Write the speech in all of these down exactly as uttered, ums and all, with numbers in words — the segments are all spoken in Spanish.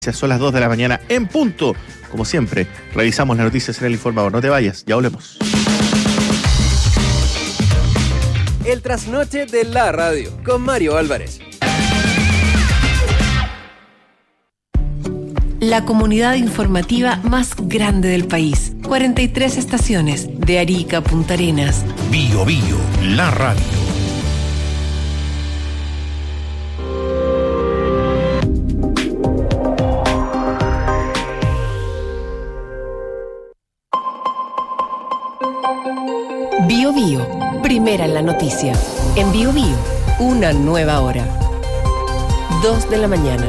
Son las dos de la mañana en punto. Como siempre, revisamos las noticias en el Informador. No te vayas, ya volvemos. El trasnoche de la radio con Mario Álvarez. La comunidad informativa más grande del país. cuarenta y tres estaciones, de Arica a Punta Arenas. Bio Bio, la radio. Bio Bio, primera en la noticia. En Bio Bio, una nueva hora. Dos de la mañana.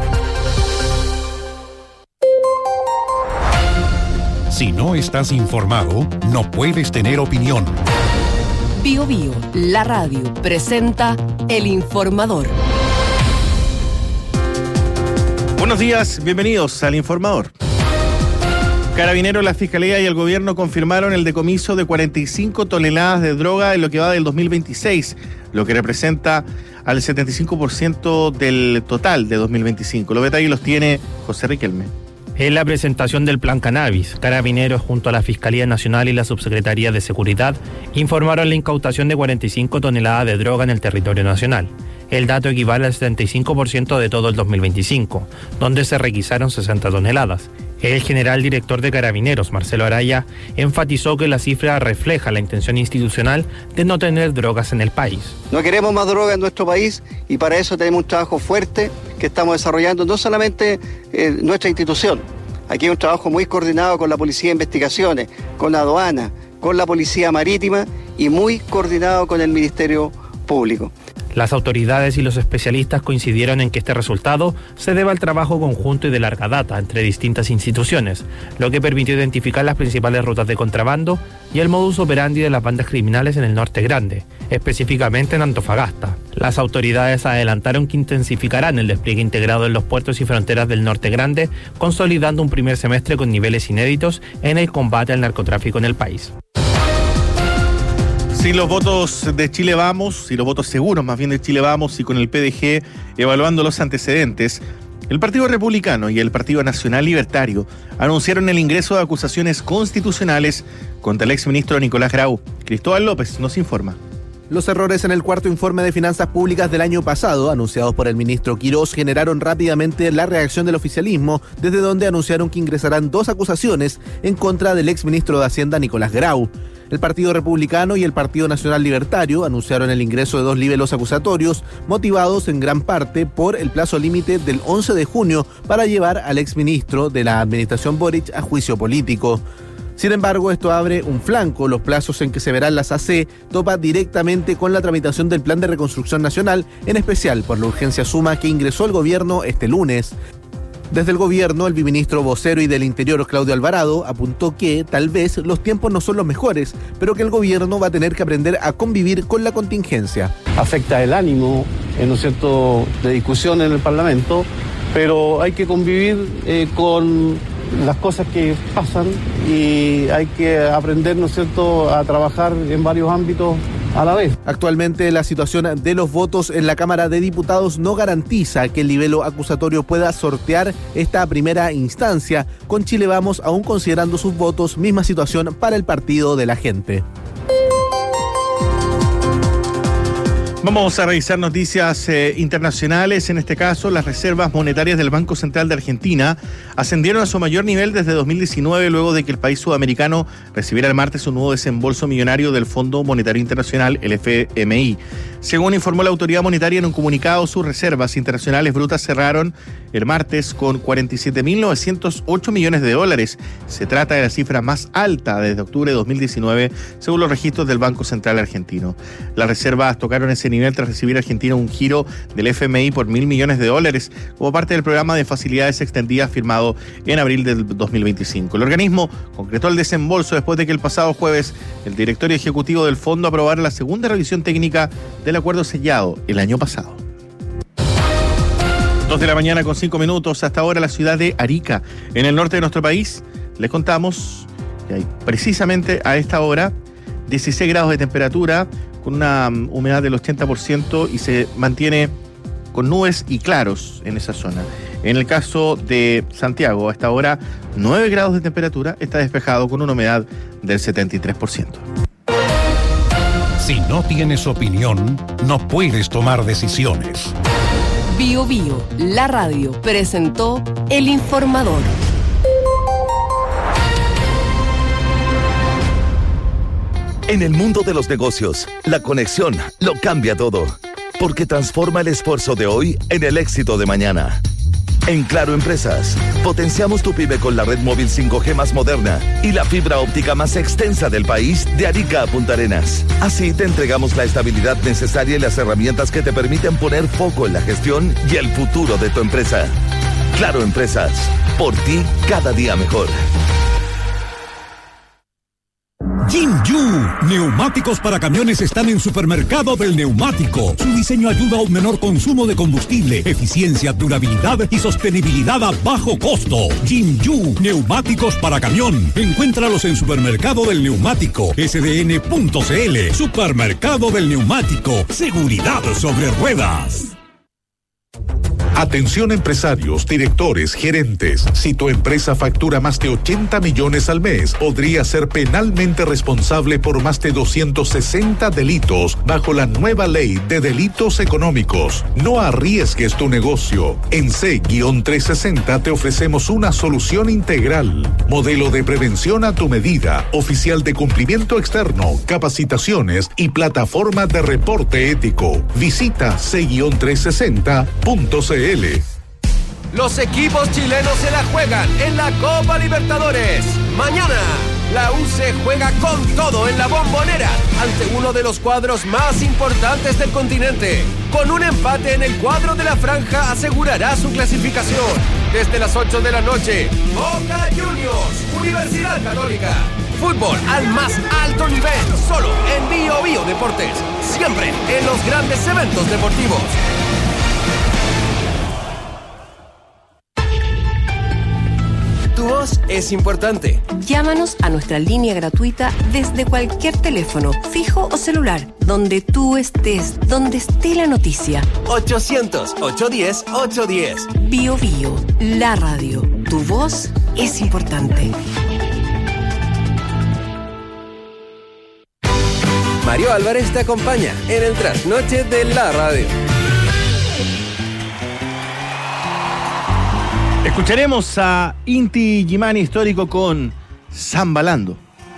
Si no estás informado, no puedes tener opinión. Bio Bio, la radio, presenta El Informador. Buenos días, bienvenidos al Informador. Carabineros, la Fiscalía y el Gobierno confirmaron el decomiso de cuarenta y cinco toneladas de droga en lo que va del dos mil veintiséis, lo que representa al setenta y cinco por ciento del total de dos mil veinticinco. Los detalles los tiene José Riquelme. En la presentación del Plan Cannabis, Carabineros junto a la Fiscalía Nacional y la Subsecretaría de Seguridad informaron la incautación de cuarenta y cinco toneladas de droga en el territorio nacional. El dato equivale al setenta y cinco por ciento de todo el dos mil veinticinco, donde se requisaron sesenta toneladas. El general director de Carabineros, Marcelo Araya, enfatizó que la cifra refleja la intención institucional de no tener drogas en el país. No queremos más droga en nuestro país y para eso tenemos un trabajo fuerte que estamos desarrollando, no solamente en nuestra institución. Aquí hay un trabajo muy coordinado con la Policía de Investigaciones, con la aduana, con la Policía Marítima y muy coordinado con el Ministerio Público. Las autoridades y los especialistas coincidieron en que este resultado se debe al trabajo conjunto y de larga data entre distintas instituciones, lo que permitió identificar las principales rutas de contrabando y el modus operandi de las bandas criminales en el Norte Grande, específicamente en Antofagasta. Las autoridades adelantaron que intensificarán el despliegue integrado en los puertos y fronteras del Norte Grande, consolidando un primer semestre con niveles inéditos en el combate al narcotráfico en el país. Si los votos de Chile Vamos, si los votos seguros más bien de Chile Vamos y con el P D G evaluando los antecedentes, el Partido Republicano y el Partido Nacional Libertario anunciaron el ingreso de acusaciones constitucionales contra el exministro Nicolás Grau. Cristóbal López nos informa. Los errores en el cuarto informe de finanzas públicas del año pasado, anunciados por el ministro Quirós, generaron rápidamente la reacción del oficialismo, desde donde anunciaron que ingresarán dos acusaciones en contra del exministro de Hacienda Nicolás Grau. El Partido Republicano y el Partido Nacional Libertario anunciaron el ingreso de dos libelos acusatorios, motivados en gran parte por el plazo límite del once de junio para llevar al exministro de la administración Boric a juicio político. Sin embargo, esto abre un flanco. Los plazos en que se verán las A C topa directamente con la tramitación del Plan de Reconstrucción Nacional, en especial por la urgencia suma que ingresó el gobierno este lunes. Desde el gobierno, el viceministro vocero y del Interior, Claudio Alvarado, apuntó que tal vez los tiempos no son los mejores, pero que el gobierno va a tener que aprender a convivir con la contingencia. Afecta el ánimo, ¿no es cierto?, de discusión en el Parlamento, pero hay que convivir eh, con las cosas que pasan y hay que aprender, ¿no es cierto?, a trabajar en varios ámbitos a la vez. Actualmente, la situación de los votos en la Cámara de Diputados no garantiza que el libelo acusatorio pueda sortear esta primera instancia, con Chile Vamos aún considerando sus votos, misma situación para el Partido de la Gente. Vamos a revisar noticias eh, internacionales. En este caso, las reservas monetarias del Banco Central de Argentina ascendieron a su mayor nivel desde dos mil diecinueve, luego de que el país sudamericano recibiera el martes un nuevo desembolso millonario del Fondo Monetario Internacional, el F M I. Según informó la autoridad monetaria en un comunicado, sus reservas internacionales brutas cerraron el martes con cuarenta y siete mil novecientos ocho millones de dólares. Se trata de la cifra más alta desde octubre de dos mil diecinueve, según los registros del Banco Central argentino. Las reservas tocaron ese nivel tras recibir a Argentina un giro del F M I por mil millones de dólares como parte del programa de facilidades extendidas firmado en abril del dos mil veinticinco. El organismo concretó el desembolso después de que el pasado jueves el directorio ejecutivo del fondo aprobara la segunda revisión técnica del acuerdo sellado el año pasado. Dos de la mañana con cinco minutos. Hasta ahora la ciudad de Arica, en el norte de nuestro país. Les contamos que hay precisamente a esta hora dieciséis grados de temperatura, con una humedad del ochenta por ciento y se mantiene con nubes y claros en esa zona. En el caso de Santiago, a esta hora, nueve grados de temperatura, está despejado con una humedad del setenta y tres por ciento. Si no tienes opinión, no puedes tomar decisiones. Bio Bio, la radio, presentó El Informador. En el mundo de los negocios, la conexión lo cambia todo, porque transforma el esfuerzo de hoy en el éxito de mañana. En Claro Empresas, potenciamos tu pyme con la red móvil cinco G más moderna y la fibra óptica más extensa del país de Arica a Punta Arenas. Así te entregamos la estabilidad necesaria y las herramientas que te permiten poner foco en la gestión y el futuro de tu empresa. Claro Empresas, por ti cada día mejor. Jinju, neumáticos para camiones están en Supermercado del Neumático. Su diseño ayuda a un menor consumo de combustible, eficiencia, durabilidad y sostenibilidad a bajo costo. Jinju, neumáticos para camión. Encuéntralos en Supermercado del Neumático, S D N punto C L. Supermercado del Neumático, seguridad sobre ruedas. Atención empresarios, directores, gerentes. Si tu empresa factura más de ochenta millones al mes, podría ser penalmente responsable por más de doscientos sesenta delitos bajo la nueva ley de delitos económicos. No arriesgues tu negocio. En C trescientos sesenta te ofrecemos una solución integral. Modelo de prevención a tu medida, oficial de cumplimiento externo, capacitaciones y plataforma de reporte ético. Visita C trescientos sesenta punto C L. Los equipos chilenos se la juegan en la Copa Libertadores. Mañana, la U C juega con todo en la Bombonera ante uno de los cuadros más importantes del continente. Con un empate en el cuadro de la franja asegurará su clasificación. Desde las ocho de la noche, Boca Juniors, Universidad Católica. Fútbol al más alto nivel, solo en Bio Bio Deportes. Siempre en los grandes eventos deportivos. Tu voz es importante. Llámanos a nuestra línea gratuita desde cualquier teléfono, fijo o celular, donde tú estés, donde esté la noticia. ochocientos, ochocientos diez, ochocientos diez. Bio Bio, la radio. Tu voz es importante. Mario Álvarez te acompaña en el trasnoche de la radio. Escucharemos a Inti Gimani histórico con Zambalando.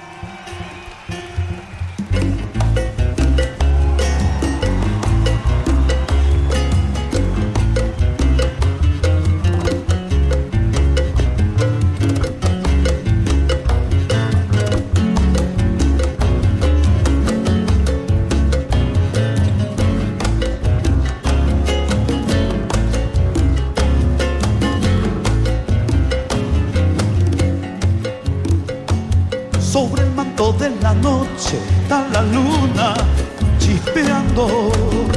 Sobre el manto de la noche está la luna chispeando.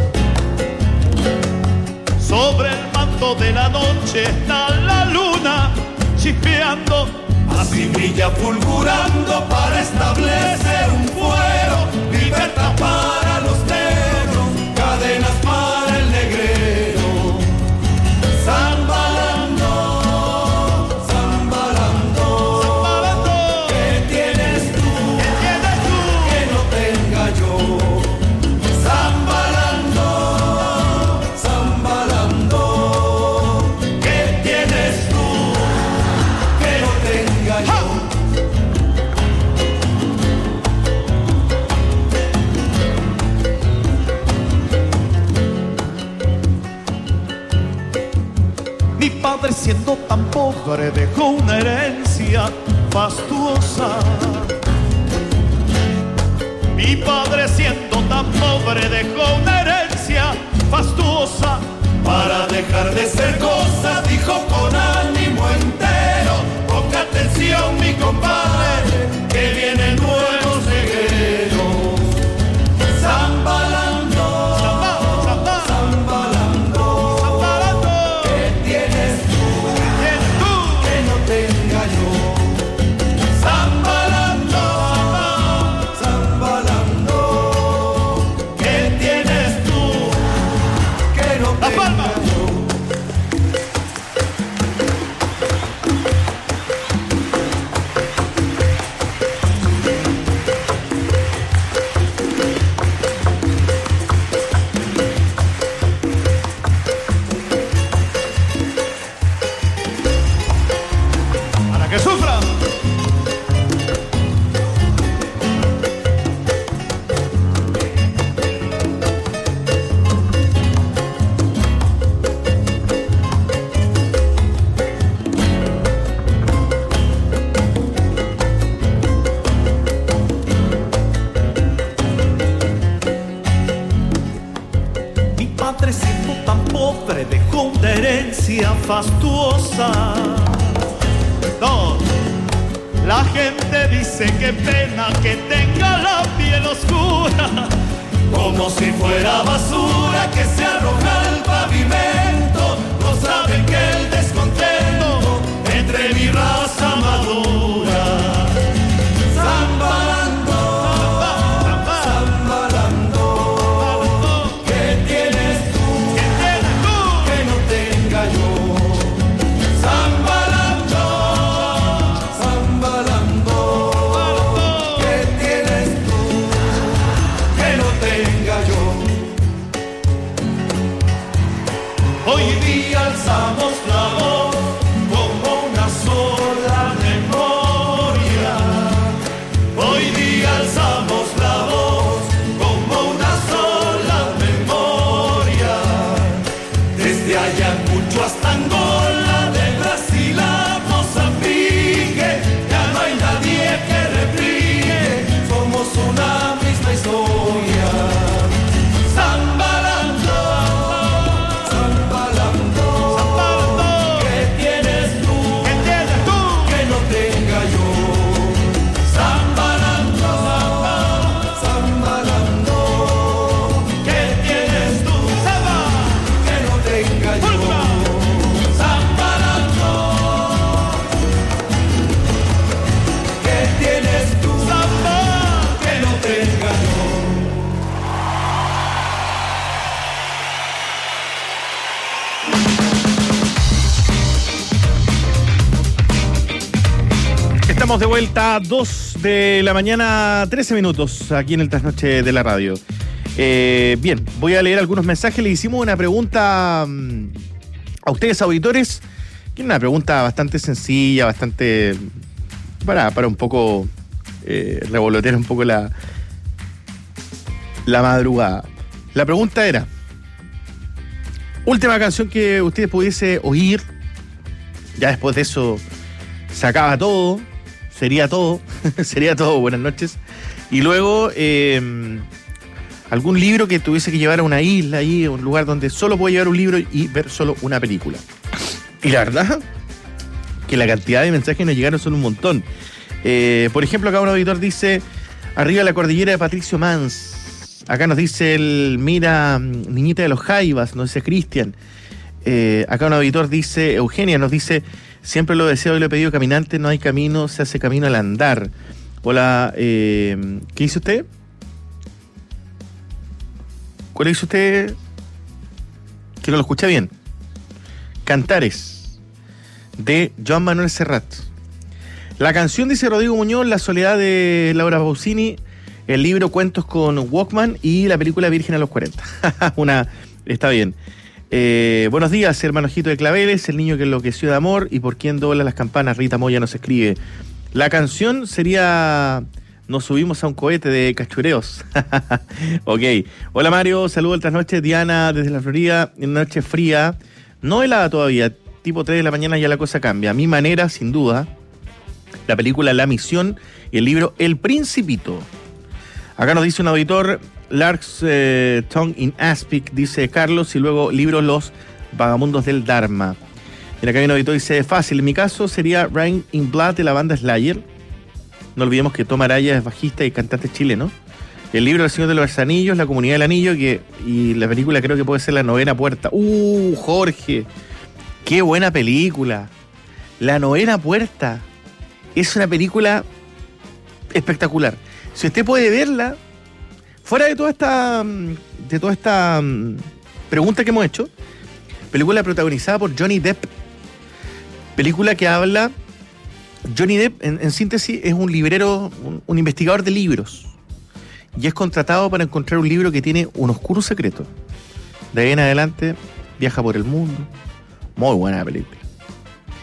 Sobre el manto de la noche está la luna chispeando. Así brilla fulgurando para establecer un fuero. Libertad para los negros, cadenas para el negrero. Zambalando, zambalando. ¿Qué tienes tú? ¿Qué tienes tú? Que no tenga yo. Zambalando, zambalando. ¿Qué tienes tú? Que no tenga yo. Mi padre, siendo tan pobre, dejó una herencia fastuosa. Mi padre, siendo tan pobre, dejó una herencia fastuosa. Para dejar de ser cosa, dijo con ánimo entero: ponga atención, mi compadre, que vienen nuevos regueros. Zambalando, zambalando, zambalando. ¿Qué tienes tú? ¿Qué tienes tú? Que no tenga yo. Zambalando, zambalando. ¿Qué tienes tú? Que no tenga yo. ¡Que sufra! Dejó una herencia fastuosa. No, la gente dice que pena que tenga la piel oscura, como si fuera basura que se arroja al pavimento. No saben que el descontento entre mi raza madura. Zambalando, zambalando, ¿qué tienes tú? ¿Qué tienes tú? Que no tenga yo. Zambalando, zambalando, ¿qué tienes tú? Que no tenga yo. Hoy día alzamos la voz como una sola memoria. Hoy día alzamos la voz como una sola memoria. Desde Ayacucho hasta Angola, de Brasil a Mozambique, ya no hay nadie que repliegue, somos una misma historia. Zambalando, zambalando, zambalando, ¿qué tienes tú? ¿Qué tienes tú? Que no tenga yo. Zambalando, zambalando, ¿qué tienes tú? Zamba, que no tenga yo. Zambalando, ¿qué tienes tú? Zamba, que no tenga yo. Estamos de vuelta a dos de la mañana, trece minutos, aquí en el Trasnoche de la Radio. Eh, bien, voy a leer algunos mensajes. Le hicimos una pregunta mm, a ustedes, auditores, que es una pregunta bastante sencilla, bastante... para, para un poco eh, revolotear un poco la, la madrugada. La pregunta era: última canción que ustedes pudiese oír, ya después de eso se acaba todo, sería todo, sería todo, buenas noches. Y luego, eh, algún libro que tuviese que llevar a una isla, ahí, un lugar donde solo puede llevar un libro y ver solo una película. Y la verdad, que la cantidad de mensajes que nos llegaron son un montón. Eh, por ejemplo, acá un auditor dice: arriba la cordillera de Patricio Mans. Acá nos dice el mira, niñita de los Jaivas, nos dice Cristian. Eh, acá un auditor dice, Eugenia nos dice: siempre lo deseo y lo he pedido, caminante, no hay camino, se hace camino al andar. Hola, eh, ¿qué dice usted? ¿Cuál dice usted? Que no lo escucha bien. Cantares, de Joan Manuel Serrat. La canción, dice Rodrigo Muñoz, La soledad, de Laura Pausini. El libro Cuentos con Walkman y la película Virgen a los cuarenta. Una, está bien. Eh, buenos días, hermano Ojito de Claveles, el niño que enloqueció de amor y por quién dobla las campanas, Rita Moya nos escribe. La canción sería Nos subimos a un cohete, de Cachureos. Ok. Hola Mario, saludo al Trasnoche. Diana desde la Florida, en una noche fría, no helada todavía, tipo tres de la mañana ya la cosa cambia. A mi manera, sin duda, la película La Misión y el libro El Principito. Acá nos dice un auditor, Lark's eh, Tongue in Aspic, dice Carlos, y luego libro Los Vagamundos del Dharma. Y acá hay un auditor que dice, fácil, en mi caso sería Rain in Blood, de la banda Slayer. No olvidemos que Tom Araya es bajista y cantante chileno. El libro El Señor de los Anillos, La Comunidad del Anillo, que, y la película creo que puede ser La Novena Puerta. ¡Uh, Jorge! ¡Qué buena película! La Novena Puerta. Es una película espectacular. Si usted puede verla, fuera de toda esta de toda esta pregunta que hemos hecho, película protagonizada por Johnny Depp, película que habla, Johnny Depp en, en síntesis es un librero, un, un investigador de libros, y es contratado para encontrar un libro que tiene un oscuro secreto. De ahí en adelante viaja por el mundo. Muy buena película.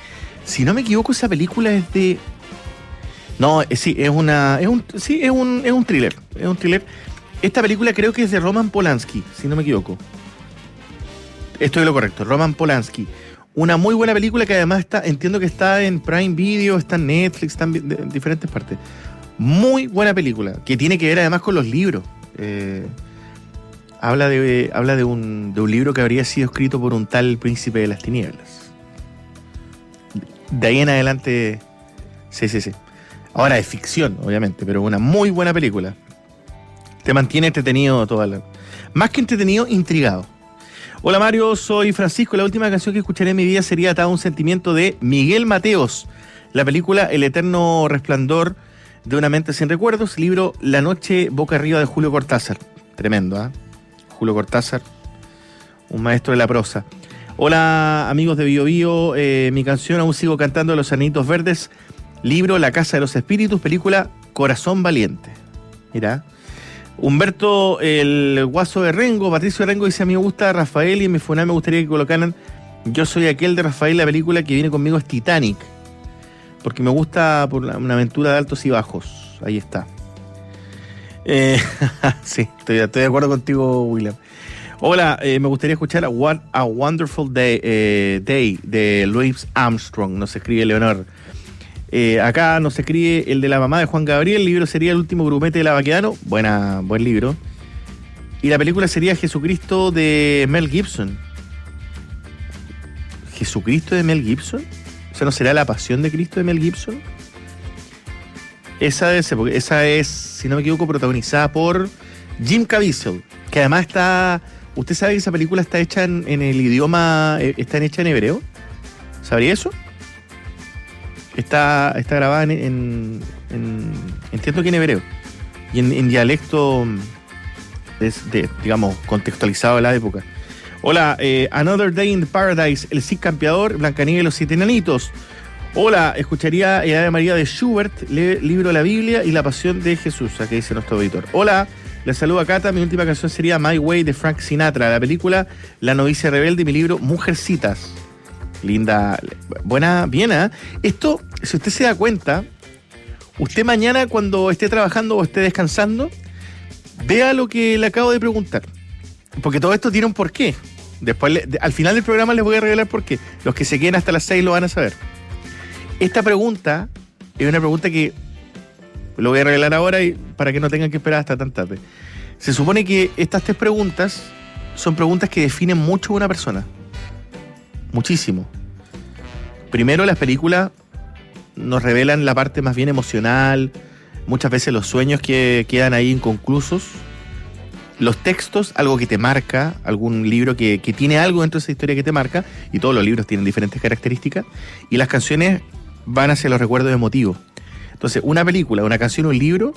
Si no me equivoco, esa película es de... No, eh, sí, es una... Es un, sí, es un, es un thriller. Es un thriller. Esta película creo que es de Roman Polanski, si no me equivoco. Estoy en lo correcto, Roman Polanski. Una muy buena película que además está, entiendo que está en Prime Video, está en Netflix, está en, en diferentes partes. Muy buena película, que tiene que ver además con los libros. Eh, habla de, habla de, un, de un libro que habría sido escrito por un tal Príncipe de las Tinieblas. De ahí en adelante, sí, sí, sí. Ahora es ficción, obviamente, pero una muy buena película. Te mantiene entretenido toda la... Más que entretenido, intrigado. Hola Mario, soy Francisco. La última canción que escucharé en mi vida sería Atado a un sentimiento de Miguel Mateos. La película El eterno resplandor de una mente sin recuerdos. Libro La noche boca arriba de Julio Cortázar. Tremendo, ¿ah? ¿eh? Julio Cortázar, un maestro de la prosa. Hola amigos de Bio Bio. Eh, mi canción aún sigo cantando Los Ananitos Verdes. Libro La Casa de los Espíritus. Película Corazón Valiente. Mira. Humberto, el guaso de Rengo, Patricio de Rengo dice: a mí me gusta Rafael y en mi funeral me gustaría que colocaran Yo soy aquel de Rafael. La película que viene conmigo es Titanic, porque me gusta por una aventura de altos y bajos. Ahí está. Eh, sí, estoy, estoy de acuerdo contigo, William. Hola, eh, me gustaría escuchar What a Wonderful Day, eh, Day de Louis Armstrong. Nos escribe Leonor. Eh, acá nos escribe el de la mamá de Juan Gabriel. El libro sería El último grumete de la Baquedano. Buena, buen libro. Y la película sería Jesucristo de Mel Gibson. ¿Jesucristo de Mel Gibson? O sea, ¿no será La Pasión de Cristo de Mel Gibson? Esa es, porque esa es, si no me equivoco, protagonizada por Jim Caviezel, que además está... ¿Usted sabe que esa película está hecha en, en el idioma... está hecha en hebreo? ¿Sabría eso? Está, está grabada en, en, en... entiendo que en hebreo. Y en, en dialecto... De, de, digamos, contextualizado de la época. Hola, eh, Another Day in Paradise, El Cid Campeador, Blancanieves y los Siete Enanitos. Hola, escucharía El Ave María de Schubert, le, libro de la Biblia y La Pasión de Jesús, aquí dice nuestro auditor. Hola, les saluda Cata, mi última canción sería My Way de Frank Sinatra, la película La novicia rebelde y mi libro Mujercitas. Linda, buena, bien, ¿eh? Esto, si usted se da cuenta, usted mañana cuando esté trabajando o esté descansando, vea lo que le acabo de preguntar, porque todo esto tiene un porqué. Después, le, al final del programa les voy a revelar por qué. Los que se queden hasta las seis lo van a saber. Esta pregunta es una pregunta que lo voy a revelar ahora y para que no tengan que esperar hasta tan tarde. Se supone que estas tres preguntas son preguntas que definen mucho a una persona. Muchísimo. Primero, las películas nos revelan la parte más bien emocional, muchas veces los sueños que quedan ahí inconclusos. Los textos, algo que te marca, algún libro que, que tiene algo dentro de esa historia que te marca, y todos los libros tienen diferentes características, y las canciones van hacia los recuerdos emotivos. Entonces, una película, una canción, un libro,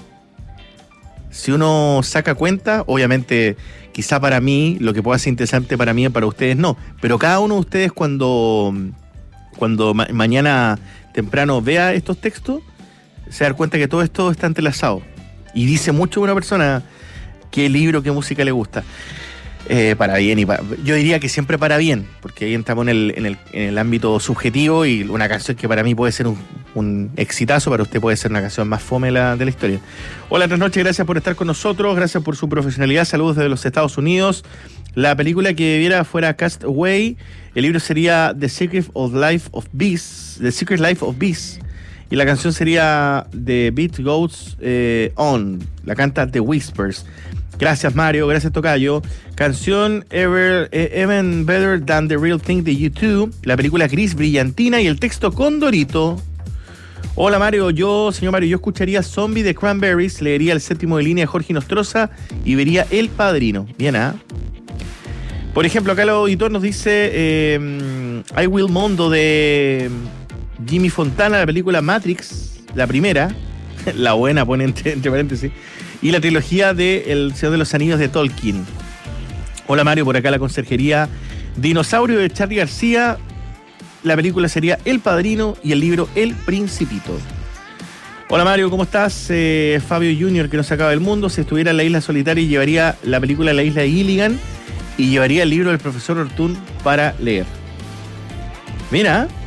si uno saca cuenta, obviamente, quizá para mí, lo que pueda ser interesante para mí, para ustedes no, pero cada uno de ustedes cuando, cuando ma- mañana temprano vea estos textos, se da cuenta que todo esto está entrelazado, y dice mucho de una persona qué libro, qué música le gusta. Eh, para bien y para... Yo diría que siempre para bien, porque ahí entramos en el, en, el, en el ámbito subjetivo, y una canción que para mí puede ser un, un exitazo, para usted puede ser una canción más fome de la, de la historia. Hola, buenas noches, gracias por estar con nosotros, gracias por su profesionalidad, saludos desde los Estados Unidos. La película que viera fuera Cast Away, el libro sería The Secret of Life of Bees, The Secret Life of Bees, y la canción sería The Beat Goes eh, On, la canta The Whispers. Gracias Mario, gracias Tocayo. Canción Ever, eh, Even Better Than The Real Thing de U dos, la película Gris Brillantina y el texto Condorito. Hola Mario, yo, señor Mario, yo escucharía Zombie de Cranberries, leería El Séptimo de Línea de Jorge Nostroza y vería El Padrino. Bien, ¿ah? ¿eh? Por ejemplo, acá el auditor nos dice eh, I Will Mondo de Jimmy Fontana, la película Matrix, la primera, la buena, pone entre, entre paréntesis, y la trilogía de El Señor de los Anillos de Tolkien. Hola Mario, por acá la conserjería Dinosaurio de Charly García, la película sería El Padrino y el libro El Principito. Hola Mario, ¿cómo estás? Eh, Fabio Junior, que no se acaba del mundo, si estuviera en la isla solitaria llevaría la película La Isla de Gilligan y llevaría el libro del profesor Ortún para leer. Mira,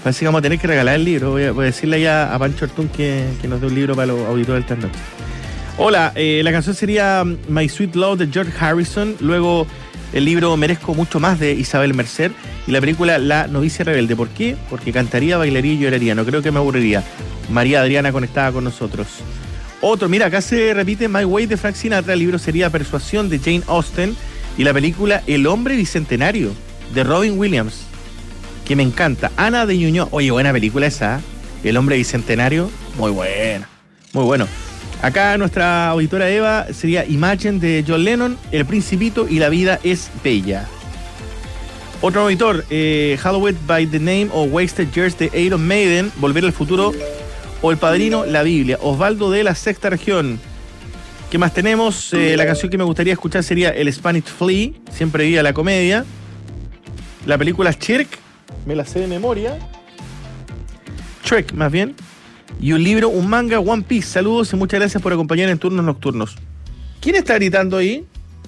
Parece que vamos a tener que regalar el libro. Voy a, voy a decirle ya a Pancho Artún que, que nos dé un libro para los auditores del Trasnoche. Hola, eh, la canción sería My Sweet Love de George Harrison. Luego el libro Merezco Mucho Más de Isabel Merced. Y la película La Novicia Rebelde. ¿Por qué? Porque cantaría, bailaría y lloraría. No creo que me aburriría. María Adriana conectada con nosotros. Otro, mira, acá se repite My Way de Frank Sinatra. El libro sería Persuasión de Jane Austen. Y la película El Hombre Bicentenario de Robin Williams, que me encanta. Ana de Ñuñoa. Oye, buena película esa. El Hombre Bicentenario. Muy buena. Muy bueno. Acá nuestra auditora Eva sería Imagine de John Lennon, El Principito y La Vida es Bella. Otro auditor, eh, Hallowed by the Name o Wasted Years de Iron Maiden, Volver al Futuro o El Padrino, La Biblia. Osvaldo de la Sexta Región. ¿Qué más tenemos? Eh, la canción que me gustaría escuchar sería El Spanish Flea, Siempre Viva la Comedia. La película Shrek, me la sé de memoria. Shrek, más bien. Y un libro, un manga, One Piece. Saludos y muchas gracias por acompañar en Turnos Nocturnos. ¿Quién está gritando ahí?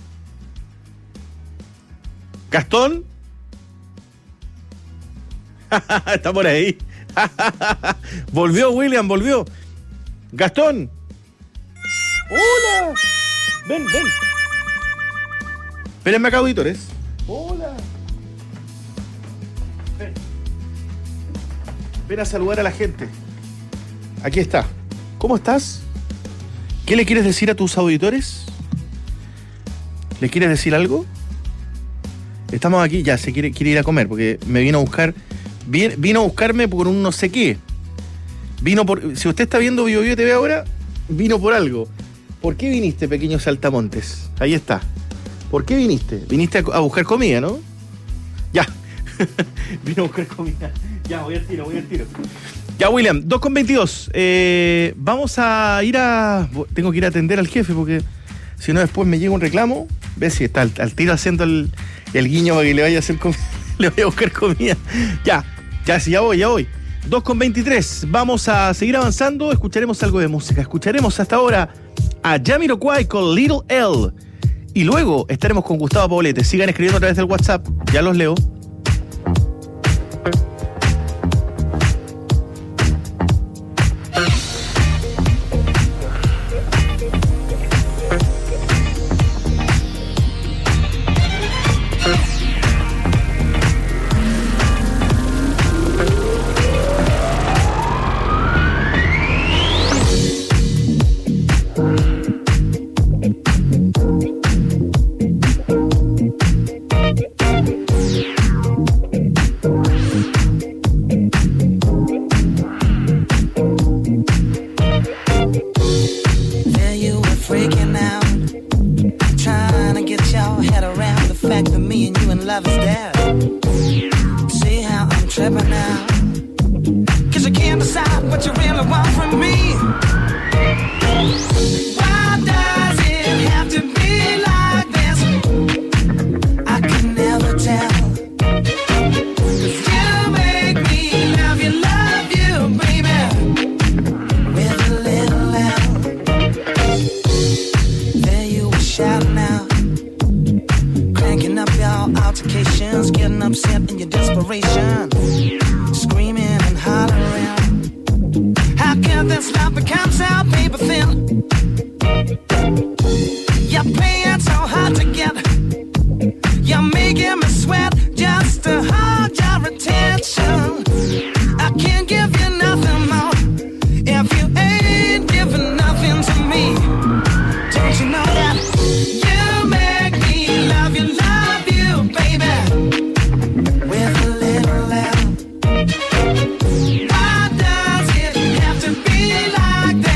¿Gastón? Está por ahí. Volvió William, volvió. Gastón. Hola. Ven, ven. Espérenme acá, auditores. Hola. Ven. Ven a saludar a la gente. Aquí está. ¿Cómo estás? ¿Qué le quieres decir a tus auditores? ¿Le quieres decir algo? Estamos aquí, ya se quiere, quiere ir a comer porque me vino a buscar. Vino, vino a buscarme por un no sé qué. Vino por. Si usted está viendo Bio Bio T V ahora, vino por algo. ¿Por qué viniste, pequeño saltamontes? Ahí está. ¿Por qué viniste? Viniste a, a buscar comida, ¿no? Ya. Vino a buscar comida. Ya, voy al tiro, voy al tiro. Ya, William, dos con veintidós. Eh, vamos a ir a... Tengo que ir a atender al jefe porque si no después me llega un reclamo. Ves si está al, al tiro haciendo el, el guiño para que le vaya a hacer comida. Le voy a buscar comida. Ya, ya, sí, ya voy, ya voy. dos con veintitrés. Vamos a seguir avanzando. Escucharemos algo de música. Escucharemos hasta ahora a Jamiroquai con Little L. Y luego estaremos con Gustavo Poblete. Sigan escribiendo a través del WhatsApp. Ya los leo. Why does it have to be like that?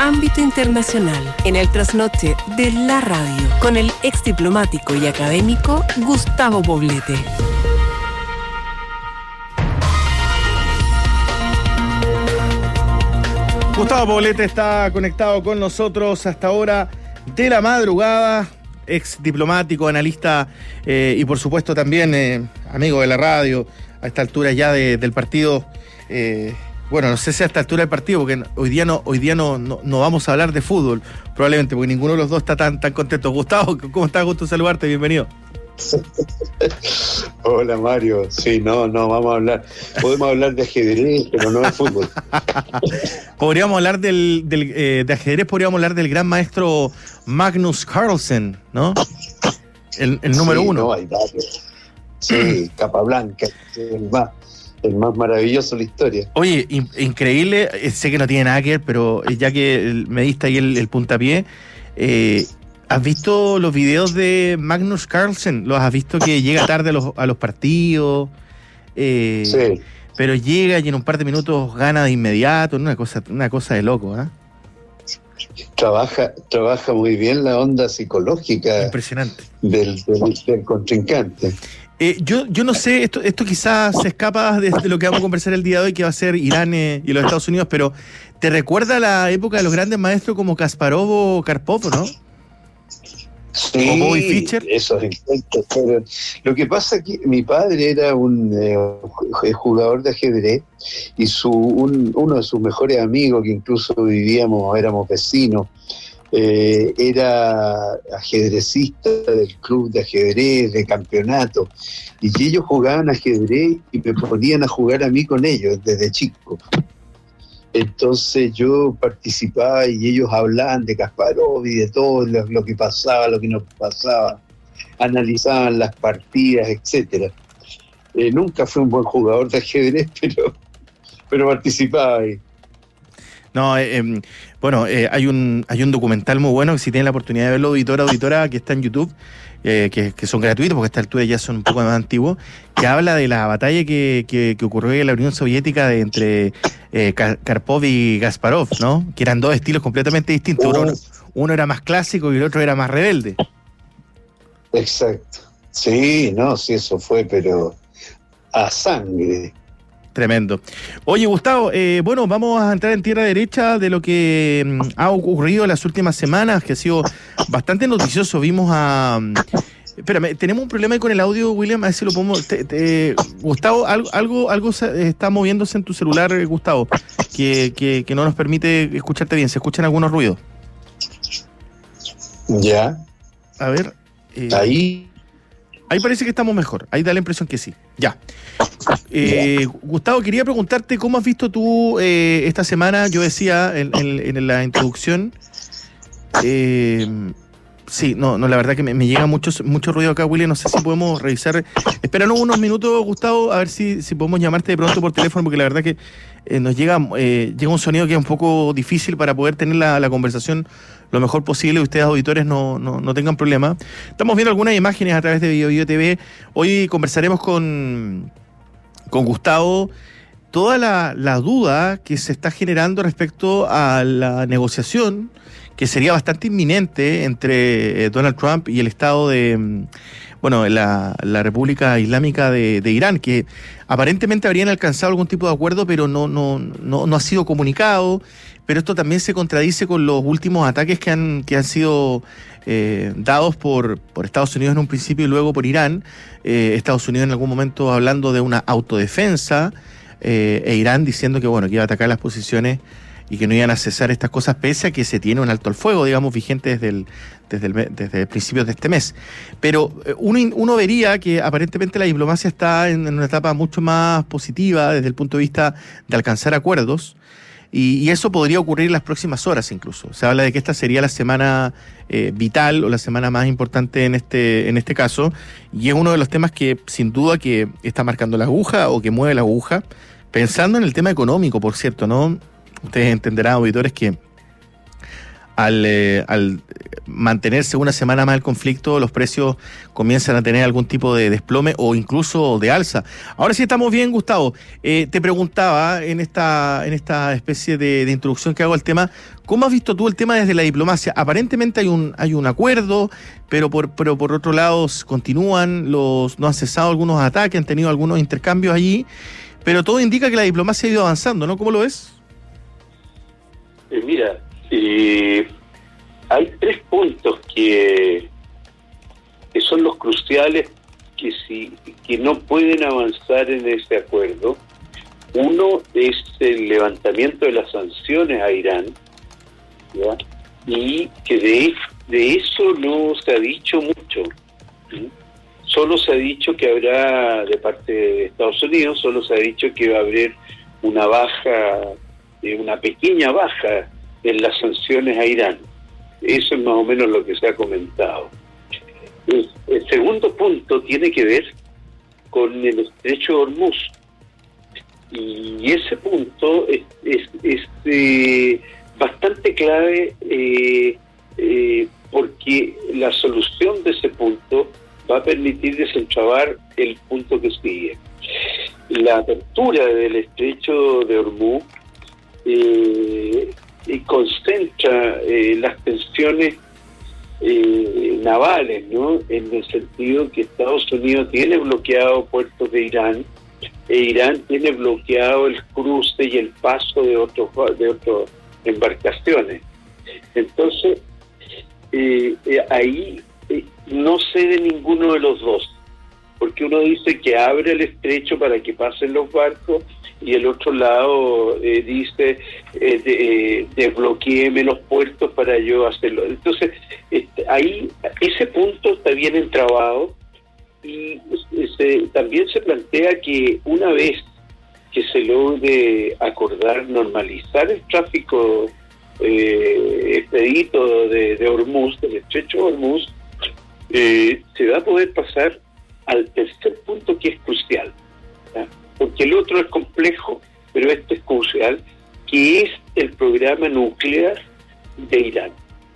Ámbito internacional en el trasnoche de la radio con el ex diplomático y académico Gustavo Poblete. Gustavo Poblete está conectado con nosotros hasta ahora de la madrugada, ex diplomático, analista eh, y por supuesto también eh, amigo de la radio a esta altura ya de, del partido. Eh, bueno, no sé si a esta altura del partido, porque hoy día no hoy día no, no, no vamos a hablar de fútbol, probablemente, porque ninguno de los dos está tan, tan contento. Gustavo, ¿cómo estás? Gusto saludarte, bienvenido. Hola Mario, sí, no, no, vamos a hablar, podemos hablar de ajedrez, pero no de fútbol. Podríamos hablar del, del eh, de ajedrez, podríamos hablar del gran maestro Magnus Carlsen, ¿no? El, el número sí, uno. No, hay varios. Sí, Capablanca, el más, el más maravilloso de la historia. Oye, in, increíble, sé que no tiene nada que ver, pero ya que me diste ahí el, el puntapié, eh, ¿has visto los videos de Magnus Carlsen? ¿Los has visto que llega tarde a los, a los partidos? Eh, sí. Pero llega y en un par de minutos gana de inmediato, una cosa, una cosa de loco, ¿eh? Trabaja, trabaja muy bien la onda psicológica. Impresionante. Del, del, del contrincante. Eh, yo, yo no sé, esto, esto quizás se escapa de, de lo que vamos a conversar el día de hoy, que va a ser Irán eh, y los Estados Unidos, pero ¿te recuerda la época de los grandes maestros como Kasparov o Karpov, no? Sí, o Bobby Fischer. Esos encuentros fueron. Lo que pasa es que mi padre era un eh, jugador de ajedrez y su un, uno de sus mejores amigos, que incluso vivíamos, éramos vecinos, eh, era ajedrecista del club de ajedrez, de campeonato, y ellos jugaban ajedrez y me ponían a jugar a mí con ellos desde chico. Entonces yo participaba y ellos hablaban de Kasparov y de todo lo, lo que pasaba, lo que no pasaba, analizaban las partidas, etcétera. Eh, nunca fui un buen jugador de ajedrez, pero, pero participaba ahí. No, eh, eh, bueno, eh, hay un hay un documental muy bueno que si tienen la oportunidad de verlo, auditora, auditora, que está en YouTube, eh, que, que son gratuitos porque a esta altura ya son un poco más antiguos, que habla de la batalla que, que, que ocurrió en la Unión Soviética de entre eh, Karpov y Kasparov, ¿no? Que eran dos estilos completamente distintos. Uh. Uno, uno era más clásico y el otro era más rebelde. Exacto. Sí, no, sí, eso fue, pero a sangre. Tremendo. Oye, Gustavo, eh, bueno, vamos a entrar en tierra derecha de lo que mm, ha ocurrido en las últimas semanas, que ha sido bastante noticioso. Vimos a... Um, espérame, tenemos un problema ahí con el audio, William, a ver si lo podemos... Te, te, Gustavo, algo algo algo se, está moviéndose en tu celular, eh, Gustavo, que, que, que no nos permite escucharte bien. Se escuchan algunos ruidos. Ya. A ver. Eh, ahí... Ahí parece que estamos mejor. Ahí da la impresión que sí. Ya. Eh, Gustavo, quería preguntarte cómo has visto tú eh, esta semana. Yo decía en, en, en la introducción. Eh, sí, no, no, la verdad que me, me llega mucho, mucho ruido acá, William. No sé si podemos revisar. Espéranos unos minutos, Gustavo, a ver si, si podemos llamarte de pronto por teléfono, porque la verdad que eh, nos llega, eh, llega un sonido que es un poco difícil para poder tener la, la conversación lo mejor posible y ustedes, auditores, no, no, no tengan problema. Estamos viendo algunas imágenes a través de Bio Bio T V. Hoy conversaremos con, con Gustavo toda la, la duda que se está generando respecto a la negociación que sería bastante inminente entre Donald Trump y el Estado de, bueno, la, la República Islámica de, de Irán, que aparentemente habrían alcanzado algún tipo de acuerdo, pero no, no, no, no ha sido comunicado. Pero esto también se contradice con los últimos ataques que han, que han sido eh, dados por, por Estados Unidos en un principio y luego por Irán. Eh, Estados Unidos en algún momento hablando de una autodefensa eh, e Irán diciendo que, bueno, que iba a atacar las posiciones y que no iban a cesar estas cosas, pese a que se tiene un alto al fuego, digamos, vigente desde el, desde el, desde principios de este mes. Pero uno, uno vería que aparentemente la diplomacia está en, en una etapa mucho más positiva desde el punto de vista de alcanzar acuerdos. Y, y eso podría ocurrir en las próximas horas incluso. Se habla de que esta sería la semana eh, vital o la semana más importante en este, en este caso. Y es uno de los temas que sin duda que está marcando la aguja o que mueve la aguja. Pensando en el tema económico, por cierto, ¿no? Ustedes entenderán, auditores, que al, eh, al mantenerse una semana más el conflicto, los precios comienzan a tener algún tipo de desplome o incluso de alza. Ahora sí estamos bien, Gustavo. Eh, te preguntaba en esta en esta especie de, de introducción que hago al tema, ¿cómo has visto tú el tema desde la diplomacia? Aparentemente hay un hay un acuerdo, pero por pero por otro lado continúan los no han cesado algunos ataques, han tenido algunos intercambios allí, pero todo indica que la diplomacia ha ido avanzando, ¿no? ¿Cómo lo ves? Eh, mira, eh, hay tres puntos que, que son los cruciales que, si, que no pueden avanzar en ese acuerdo. Uno es el levantamiento de las sanciones a Irán, ¿ya? Y que de, de eso no se ha dicho mucho. ¿sí? Solo se ha dicho que habrá, de parte de Estados Unidos, solo se ha dicho que va a haber una baja, una pequeña baja en las sanciones a Irán. Eso es más o menos lo que se ha comentado. El, el segundo punto tiene que ver con el estrecho de Hormuz. Y ese punto es, es, es eh, bastante clave eh, eh, porque la solución de ese punto va a permitir desentrabar el punto que sigue. La apertura del estrecho de Hormuz eh, concentra eh, las tensiones eh, navales, ¿no? En el sentido que Estados Unidos tiene bloqueado puertos de Irán e Irán tiene bloqueado el cruce y el paso de otros de otras embarcaciones. Entonces eh, eh, ahí eh, no cede ninguno de los dos, porque uno dice que abre el estrecho para que pasen los barcos y el otro lado eh, dice eh, de, eh, desbloquéeme los puertos para yo hacerlo. Entonces este, ahí ese punto está bien entrabado y se, también se plantea que una vez que se logre acordar normalizar el tráfico eh, expedito de, de Hormuz, del estrecho de Hormuz, eh, se va a poder pasar al tercer punto, que es crucial, ¿ya? Porque el otro es complejo, pero este es crucial, que es el programa nuclear de Irán.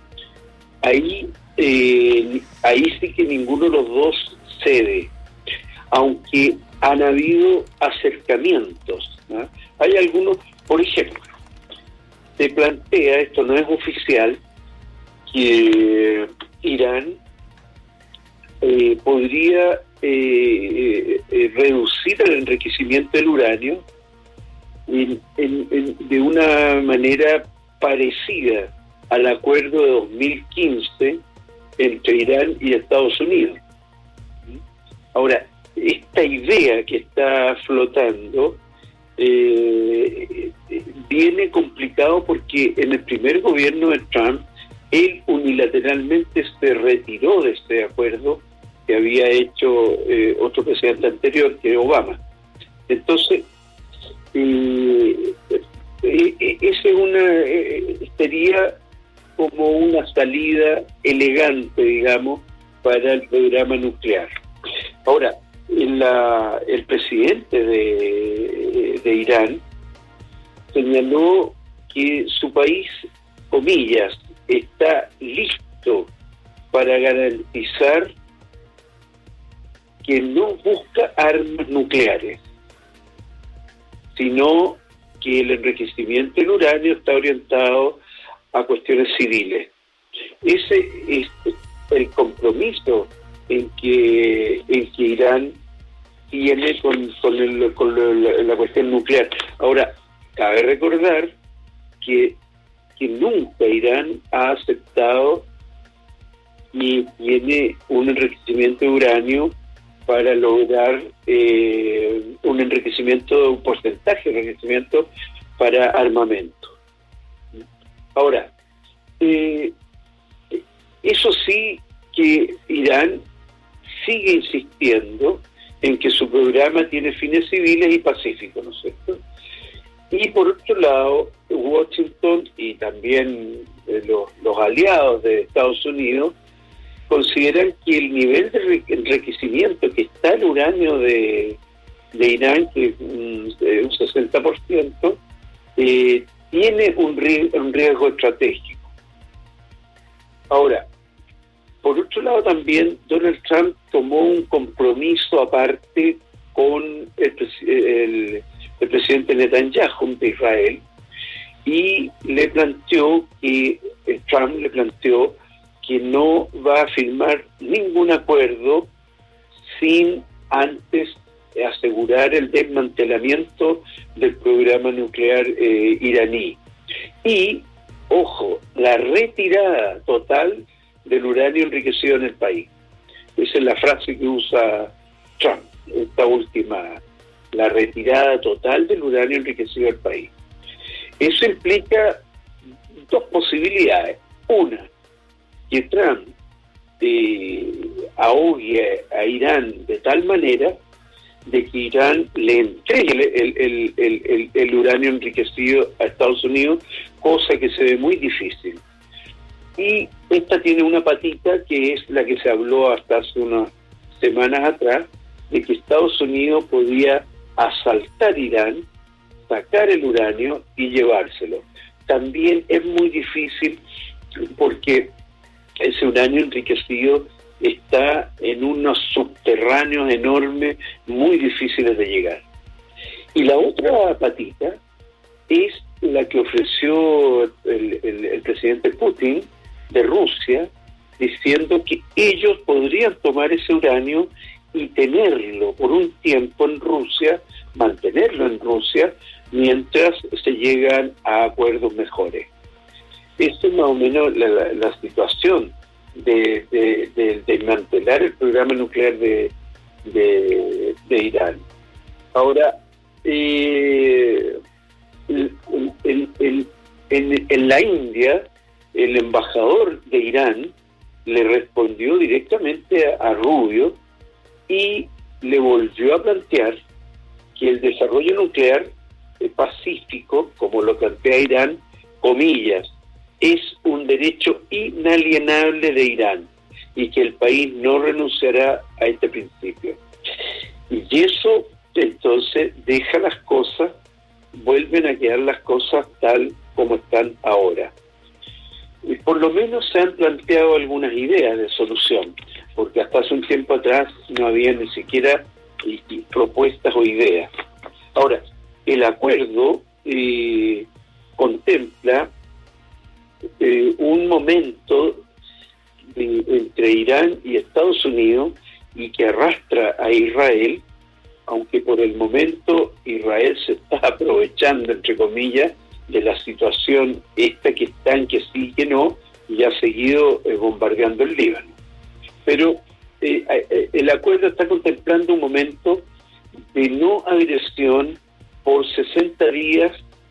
Ahí, eh, ahí sí que ninguno de los dos cede, aunque han habido acercamientos, ¿no? Hay algunos, por ejemplo, se plantea, esto no es oficial, que Irán eh, podría eh, eh, reducir el enriquecimiento del uranio en, en, en, de una manera parecida al acuerdo de dos mil quince entre Irán y Estados Unidos. Ahora, esta idea que está flotando eh, viene complicado porque en el primer gobierno de Trump, él unilateralmente se retiró de este acuerdo que había hecho eh, otro presidente anterior, que es Obama. Entonces, eh, eh, ese una, eh, sería como una salida elegante, digamos, para el programa nuclear. Ahora, en la, el presidente de, de Irán señaló que su país, comillas, está listo para garantizar que no busca armas nucleares, sino que el enriquecimiento del uranio está orientado a cuestiones civiles. Ese es el compromiso en que en que Irán tiene con, con, el, con la, la cuestión nuclear. Ahora, cabe recordar que, que nunca Irán ha aceptado ni tiene un enriquecimiento de uranio para lograr eh, un enriquecimiento, un porcentaje de enriquecimiento para armamento. Ahora, eh, eso sí que Irán sigue insistiendo en que su programa tiene fines civiles y pacíficos, ¿no es cierto? Y por otro lado, Washington y también eh, los, los aliados de Estados Unidos consideran que el nivel de enriquecimiento que está el uranio de, de Irán, que es un, un sesenta por ciento, eh, tiene un riesgo, un riesgo estratégico. Ahora, por otro lado también Donald Trump tomó un compromiso aparte con el, el, el presidente Netanyahu de Israel y le planteó que Trump le planteó que no va a firmar ningún acuerdo sin antes asegurar el desmantelamiento del programa nuclear eh, iraní. Y, ojo, la retirada total del uranio enriquecido en el país. Esa es la frase que usa Trump, esta última, la retirada total del uranio enriquecido del país. Eso implica dos posibilidades. Una, que Trump eh, ahogue a Irán de tal manera de que Irán le entregue el, el, el, el, el uranio enriquecido a Estados Unidos, cosa que se ve muy difícil. Y esta tiene una patita que es la que se habló hasta hace unas semanas atrás, de que Estados Unidos podía asaltar Irán, sacar el uranio y llevárselo. También es muy difícil porque ese uranio enriquecido está en unos subterráneos enormes, muy difíciles de llegar. Y la otra patita es la que ofreció el, el, el presidente Putin de Rusia, diciendo que ellos podrían tomar ese uranio y tenerlo por un tiempo en Rusia, mantenerlo en Rusia, mientras se llegan a acuerdos mejores. Esta es más o menos la, la, la situación de, de, de, de desmantelar el programa nuclear de, de, de Irán. Ahora, eh, en, en, en, en, en la India, el embajador de Irán le respondió directamente a, a Rubio y le volvió a plantear que el desarrollo nuclear eh, pacífico, como lo plantea Irán, comillas, es un derecho inalienable de Irán y que el país no renunciará a este principio. Y eso entonces deja las cosas, vuelven a quedar las cosas tal como están ahora. Y por lo menos se han planteado algunas ideas de solución, porque hasta hace un tiempo atrás no había ni siquiera y, y propuestas o ideas. Ahora, el acuerdo eh, contempla eh, un momento de, entre Irán y Estados Unidos y que arrastra a Israel, aunque por el momento Israel se está aprovechando, entre comillas, de la situación esta que está en que sí que no, y ha seguido eh, bombardeando el Líbano. Pero eh, eh, el acuerdo está contemplando un momento de no agresión por sesenta días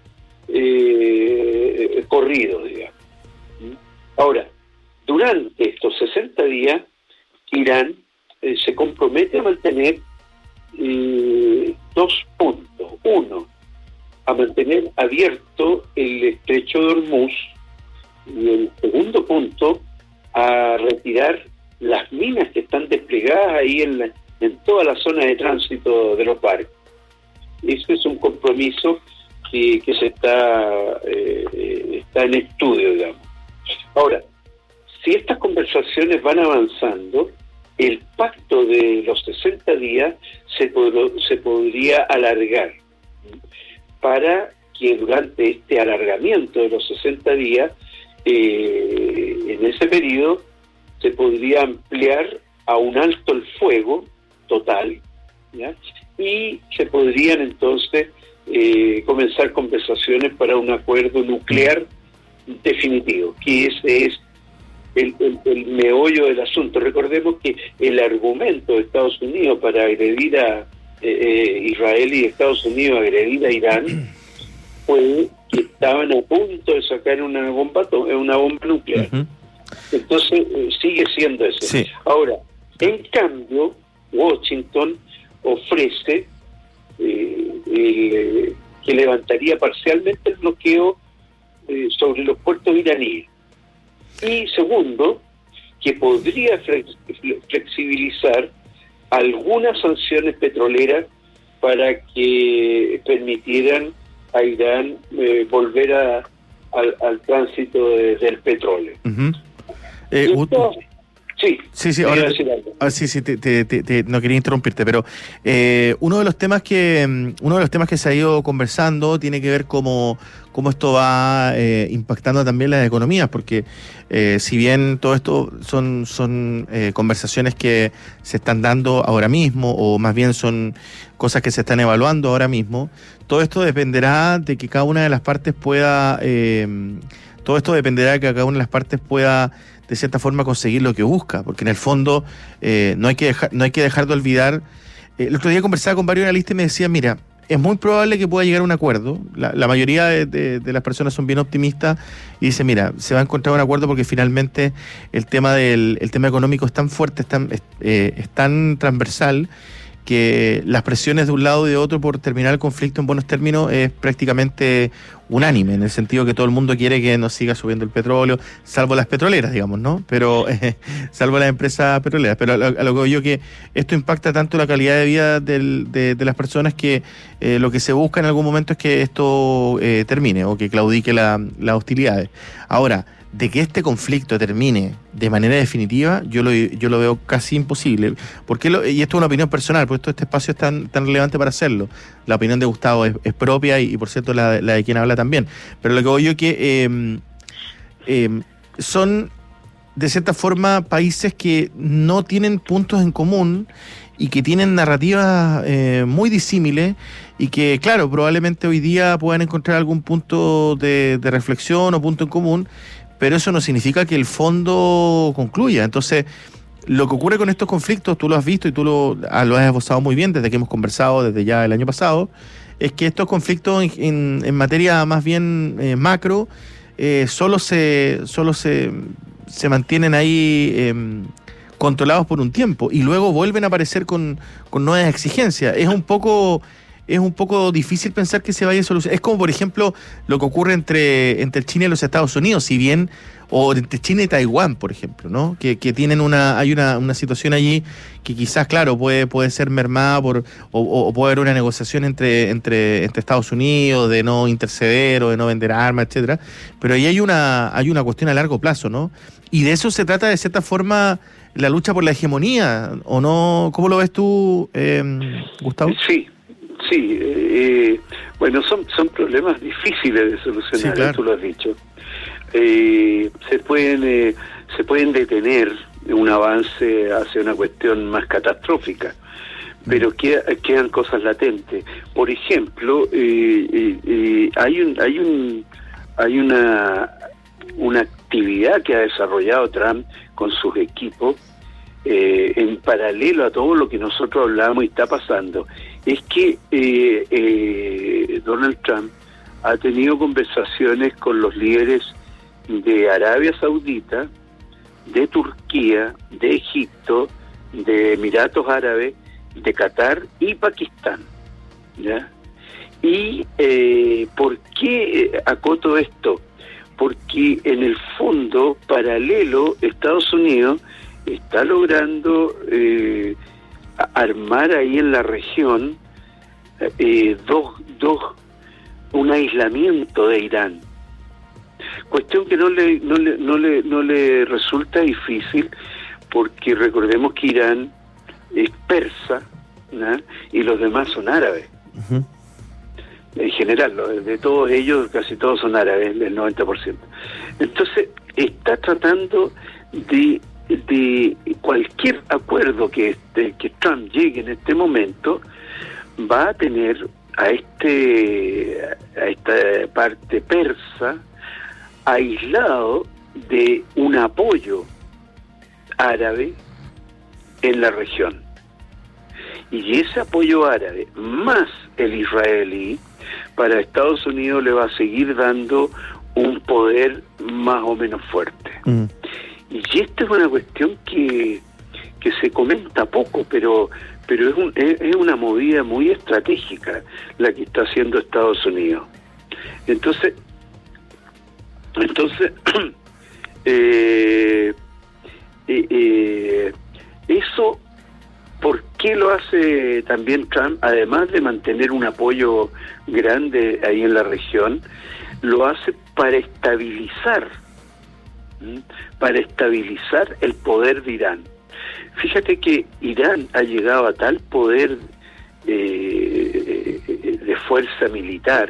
eh, corridos, digamos. Ahora, durante estos sesenta días, Irán eh, se compromete a mantener eh, dos puntos. Uno, a mantener abierto el estrecho de Hormuz, y el segundo punto, a retirar las minas que están desplegadas ahí en, la, en toda la zona de tránsito de los barcos. Ese es un compromiso que, que se está, eh, está en estudio, digamos. Ahora, si estas conversaciones van avanzando, el pacto de los sesenta días se, pod- se podría alargar, para que durante este alargamiento de los sesenta días, eh, en ese periodo, se podría ampliar a un alto el fuego total, ¿ya? Y se podrían entonces eh, comenzar conversaciones para un acuerdo nuclear definitivo, que ese es el, el, el meollo del asunto. Recordemos que el argumento de Estados Unidos para agredir a Eh, Israel y Estados Unidos agredir a Irán fue que estaban a punto de sacar una bomba una bomba nuclear. Uh-huh. Entonces eh, sigue siendo ese. Sí. Ahora, en cambio, Washington ofrece eh, el, que levantaría parcialmente el bloqueo eh, sobre los puertos iraníes. Y segundo, que podría flex- flexibilizar algunas sanciones petroleras para que permitieran a Irán eh, volver a, al, al tránsito de, del petróleo. Uh-huh. Eh, esto, uh, Sí, sí, sí, ahora, ah, sí, sí te, te, te, te, no quería interrumpirte, pero eh, uno de los temas que uno de los temas que se ha ido conversando tiene que ver cómo, cómo esto va eh, impactando también las economías, porque eh, si bien todo esto son, son eh, conversaciones que se están dando ahora mismo, o más bien son cosas que se están evaluando ahora mismo, todo esto dependerá de que cada una de las partes pueda, eh, todo esto dependerá de que cada una de las partes pueda de cierta forma conseguir lo que busca, porque en el fondo eh, no hay que dejar, no hay que dejar de olvidar. Eh, el otro día conversaba con varios analistas y me decían, mira, es muy probable que pueda llegar a un acuerdo. La, la mayoría de, de, de las personas son bien optimistas y dicen, mira, se va a encontrar un acuerdo porque finalmente el tema del el tema económico es tan fuerte, es tan, es, eh, es tan transversal, que las presiones de un lado y de otro por terminar el conflicto en buenos términos es prácticamente unánime, en el sentido que todo el mundo quiere que no siga subiendo el petróleo, salvo las petroleras, digamos, ¿no? Pero, eh, salvo las empresas petroleras. Pero a lo, a lo que digo yo que esto impacta tanto la calidad de vida del, de, de las personas que eh, lo que se busca en algún momento es que esto eh, termine o que claudique la, las hostilidades. Ahora, de que este conflicto termine de manera definitiva, yo lo yo lo veo casi imposible. Porque lo, y esto es una opinión personal, porque este espacio es tan, tan relevante para hacerlo. La opinión de Gustavo es, es propia y, y, por cierto, la, la de quien habla también. Pero lo que voy yo es que eh, eh, son, de cierta forma, países que no tienen puntos en común y que tienen narrativas eh, muy disímiles y que, claro, probablemente hoy día puedan encontrar algún punto de, de reflexión o punto en común, pero eso no significa que el fondo concluya. Entonces, lo que ocurre con estos conflictos, tú lo has visto y tú lo, lo has esbozado muy bien desde que hemos conversado, desde ya el año pasado, es que estos conflictos en, en, en materia más bien eh, macro, eh, solo se solo se, se mantienen ahí eh, controlados por un tiempo y luego vuelven a aparecer con, con nuevas exigencias. Es un poco... es un poco difícil pensar que se vaya a solucionar. Es como, por ejemplo, lo que ocurre entre, entre China y los Estados Unidos, si bien, o entre China y Taiwán, por ejemplo, ¿no? Que, que tienen una, hay una, una situación allí que quizás, claro, puede, puede ser mermada por, o, o puede haber una negociación entre, entre, entre Estados Unidos de no interceder o de no vender armas, etcétera. Pero ahí hay una, hay una cuestión a largo plazo, ¿no? Y de eso se trata de cierta forma la lucha por la hegemonía, ¿o no? ¿Cómo lo ves tú, eh, Gustavo? Sí. Sí, eh, bueno, son son problemas difíciles de solucionar, sí, claro. Tú lo has dicho. Eh, se pueden eh, se pueden detener un avance hacia una cuestión más catastrófica, pero queda, quedan cosas latentes. Por ejemplo, eh, eh, eh, hay un hay un hay una una actividad que ha desarrollado Trump con sus equipos. Eh, en paralelo a todo lo que nosotros hablamos y está pasando, es que eh, eh, Donald Trump ha tenido conversaciones con los líderes de Arabia Saudita, de Turquía, de Egipto, de Emiratos Árabes, de Qatar y Pakistán, ¿ya? Y eh, ¿por qué acoto esto? Porque en el fondo, paralelo, Estados Unidos está logrando eh, armar ahí en la región eh, dos, dos, un aislamiento de Irán. Cuestión que no le, no le, no le, no le resulta difícil, porque recordemos que Irán es persa, ¿no? Y los demás son árabes. Uh-huh. En general, de todos ellos, casi todos son árabes, el noventa por ciento. Entonces, está tratando de de cualquier acuerdo que este, que Trump llegue en este momento, va a tener a este a esta parte persa aislado de un apoyo árabe en la región. Y ese apoyo árabe más el israelí, para Estados Unidos le va a seguir dando un poder más o menos fuerte. Mm. Y esta es una cuestión que, que se comenta poco, pero pero es, un, es, es una movida muy estratégica la que está haciendo Estados Unidos. Entonces, entonces eh, eh, eh, eso, ¿por qué lo hace también Trump? Además de mantener un apoyo grande ahí en la región, lo hace para estabilizar ¿m? para estabilizar el poder de Irán. Fíjate que Irán ha llegado a tal poder eh, de fuerza militar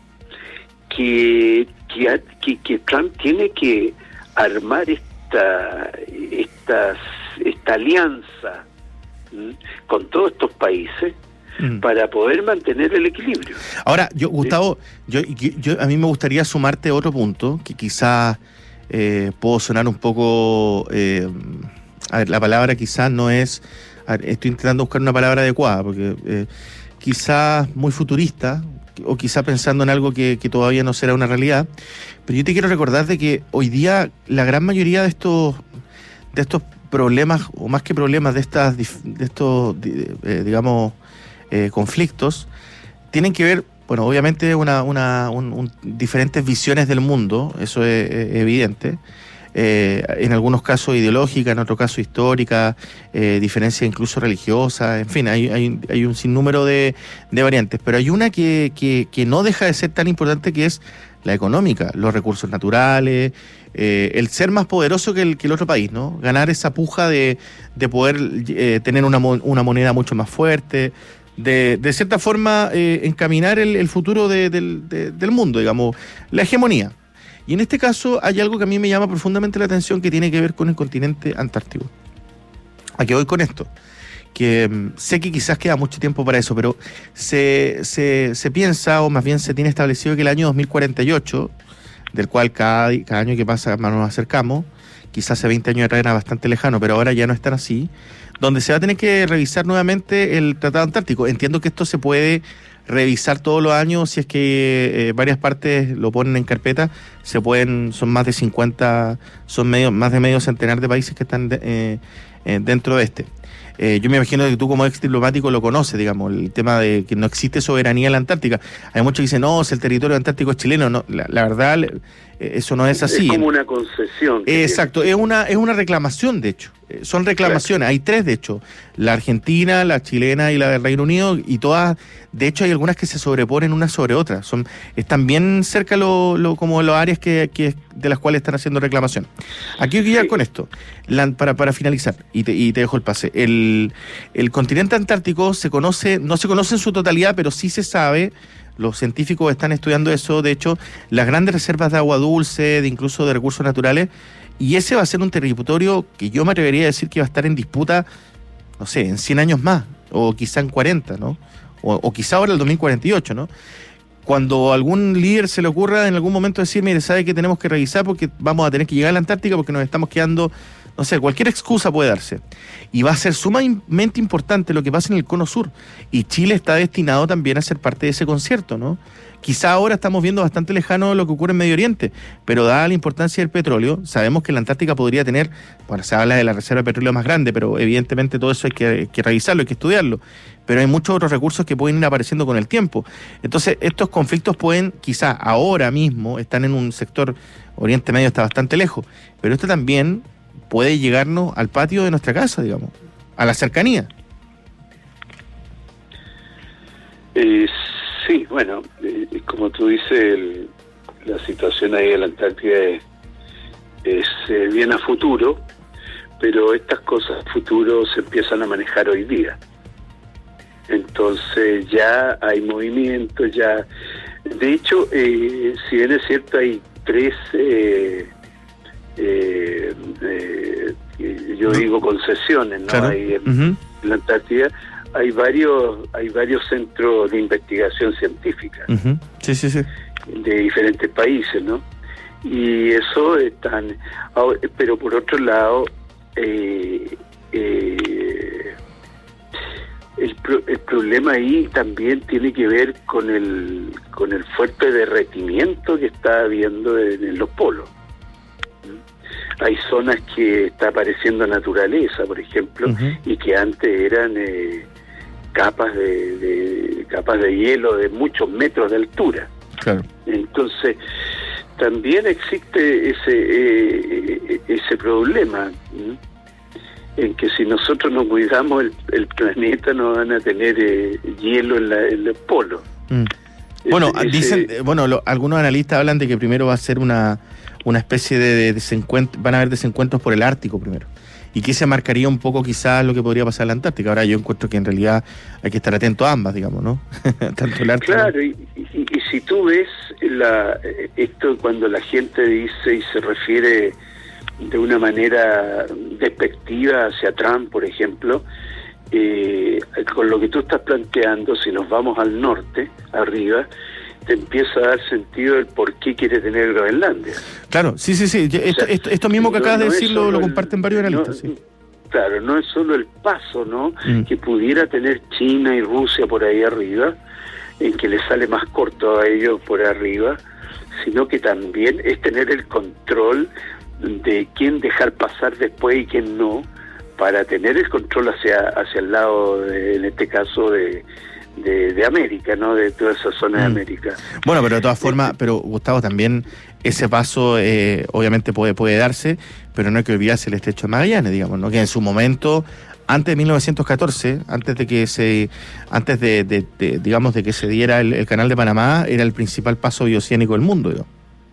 que, que, que, que Trump tiene que armar esta, esta, esta alianza ¿m? con todos estos países mm. para poder mantener el equilibrio. Ahora, yo, Gustavo, yo, yo a mí me gustaría sumarte otro punto que quizás eh, puedo sonar un poco... Eh, a ver, la palabra quizás no es... Ver, estoy intentando buscar una palabra adecuada, porque eh, quizás muy futurista, o quizás pensando en algo que, que todavía no será una realidad, pero yo te quiero recordar de que hoy día la gran mayoría de estos de estos problemas, o más que problemas, de estas de estos eh, digamos eh, conflictos, tienen que ver, bueno, obviamente una, una un, un, diferentes visiones del mundo, eso es, es evidente. Eh, en algunos casos ideológica, en otros casos histórica, eh, diferencia incluso religiosa, en fin, hay, hay, hay un sinnúmero de, de variantes, pero hay una que, que, que no deja de ser tan importante, que es la económica, los recursos naturales, eh, el ser más poderoso que el, que el otro país, ¿no? Ganar esa puja de, de poder eh, tener una, una moneda mucho más fuerte, de, de cierta forma eh, encaminar el, el futuro de, del, de, del mundo, digamos, la hegemonía. Y en este caso hay algo que a mí me llama profundamente la atención, que tiene que ver con el continente antártico. ¿A qué voy con esto? Que um, sé que quizás queda mucho tiempo para eso, pero se, se, se piensa, o más bien se tiene establecido, que el año dos mil cuarenta y ocho, del cual cada, cada año que pasa más nos acercamos, quizás hace veinte años atrás era bastante lejano, pero ahora ya no es tan así, donde se va a tener que revisar nuevamente el Tratado Antártico. Entiendo que esto se puede revisar todos los años, si es que eh, varias partes lo ponen en carpeta, se pueden, son más de cincuenta, son medio, más de medio centenar de países que están de, eh, eh, dentro de este. Eh, yo me imagino que tú como ex diplomático lo conoces, digamos, el tema de que no existe soberanía en la Antártica. Hay muchos que dicen, no, si el territorio antártico es chileno. No, la, la verdad, eh, eso no es así. Es como una concesión. Eh, exacto, es una, es una reclamación, de hecho. Eh, son reclamaciones, claro. Hay tres, de hecho. La argentina, la chilena y la del Reino Unido, y todas, de hecho hay algunas que se sobreponen unas sobre otras. Son, están bien cerca lo, lo, como las áreas que, que de las cuales están haciendo reclamación. Aquí voy a ir con esto, la, para, para finalizar, y te, y te dejo el pase. El, el continente antártico se conoce, no se conoce en su totalidad, pero sí se sabe. Los científicos están estudiando eso. De hecho, las grandes reservas de agua dulce, de incluso de recursos naturales, y ese va a ser un territorio que yo me atrevería a decir que va a estar en disputa, no sé, en cien años más, o quizá en cuarenta, ¿no? O, o quizá ahora el dos mil cuarenta y ocho, ¿no? Cuando algún líder se le ocurra en algún momento decir, mire, sabe que tenemos que revisar porque vamos a tener que llegar a la Antártica porque nos estamos quedando, no sé, cualquier excusa puede darse. Y va a ser sumamente importante lo que pasa en el Cono Sur. Y Chile está destinado también a ser parte de ese concierto, ¿no? Quizá ahora estamos viendo bastante lejano lo que ocurre en Medio Oriente, pero dada la importancia del petróleo, sabemos que la Antártica podría tener, bueno, se habla de la reserva de petróleo más grande, pero evidentemente todo eso hay que, hay que revisarlo, hay que estudiarlo. Pero hay muchos otros recursos que pueden ir apareciendo con el tiempo. Entonces, estos conflictos pueden, quizá ahora mismo, están en un sector, Oriente Medio está bastante lejos, pero esto también puede llegarnos al patio de nuestra casa, digamos, a la cercanía. Eh, sí, bueno, eh, como tú dices, el, la situación ahí en la Antártida es, es eh, bien a futuro, pero estas cosas a futuro se empiezan a manejar hoy día. Entonces ya hay movimiento, ya... De hecho, eh, si bien es cierto, hay tres... Eh, Eh, eh, yo digo concesiones, ¿no? Claro. Hay en, uh-huh. en la Antártida hay varios hay varios centros de investigación científica, uh-huh. sí, sí, sí, de diferentes países, ¿no? Y eso están, pero por otro lado, eh, eh, el, pro, el problema ahí también tiene que ver con el con el fuerte derretimiento que está habiendo en, en los polos. Hay zonas que está apareciendo naturaleza, por ejemplo, uh-huh. y que antes eran eh, capas de, de capas de hielo de muchos metros de altura. Claro. Entonces, también existe ese eh, ese problema, ¿sí? En que si nosotros no cuidamos el, el planeta, no van a tener eh, hielo en, la, en los polos. Mm. Bueno, ese, dicen, ese... bueno, lo, algunos analistas hablan de que primero va a ser una, una especie de, de desencuentro, van a haber desencuentros por el Ártico primero. Y que se marcaría un poco quizás lo que podría pasar en la Antártica. Ahora yo encuentro que en realidad hay que estar atento a ambas, digamos, ¿no? Tanto el Ártico. Claro, y, y, y si tú ves la, esto cuando la gente dice y se refiere de una manera despectiva hacia Trump, por ejemplo, eh, con lo que tú estás planteando, si nos vamos al norte, arriba, te empieza a dar sentido el por qué quiere tener Groenlandia. Claro, sí, sí, sí. Esto, o sea, esto, esto mismo que no, acabas de no decir lo, lo comparten varios analistas. No, sí. Claro, no es solo el paso, ¿no? Mm. Que pudiera tener China y Rusia por ahí arriba, en que le sale más corto a ellos por arriba, sino que también es tener el control de quién dejar pasar después y quién no, para tener el control hacia hacia el lado, de, en este caso, de... De, de América, ¿no? De toda esa zona mm. de América. Bueno, pero de todas formas, pero Gustavo, también ese paso eh, obviamente puede puede darse, pero no hay que olvidarse el estrecho de Magallanes, digamos, ¿no? Que en su momento, antes de mil novecientos catorce, antes de que se, antes de, de, de digamos, de que se diera el, el canal de Panamá, era el principal paso bioceánico del mundo, ¿no?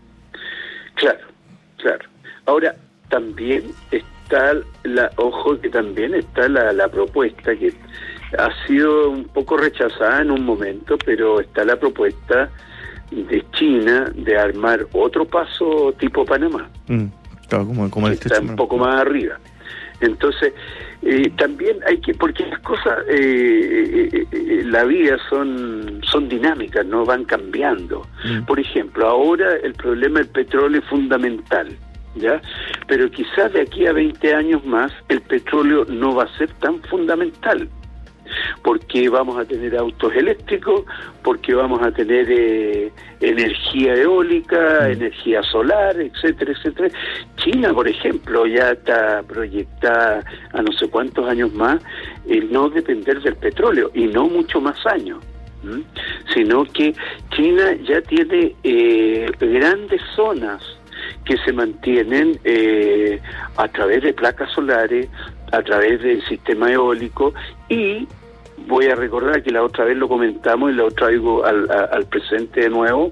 Claro, claro. Ahora, también está, la ojo, que también está la, la propuesta que ha sido un poco rechazada en un momento, pero está la propuesta de China de armar otro paso tipo Panamá. Mm, claro, como, como el está un poco más arriba. Entonces, eh, también hay que, porque las cosas, eh, eh, eh, la vida son son dinámicas, no van cambiando. Mm. Por ejemplo, ahora el problema del petróleo es fundamental, ¿ya? Pero quizás de aquí a veinte años más el petróleo no va a ser tan fundamental, porque vamos a tener autos eléctricos, porque vamos a tener eh, energía eólica, mm. energía solar, etcétera, etcétera. China, por ejemplo, ya está proyectada a no sé cuántos años más el no depender del petróleo, y no mucho más años, ¿m? Sino que China ya tiene eh, grandes zonas que se mantienen eh, a través de placas solares, a través del sistema eólico, y voy a recordar que la otra vez lo comentamos y lo traigo al, a, al presente de nuevo.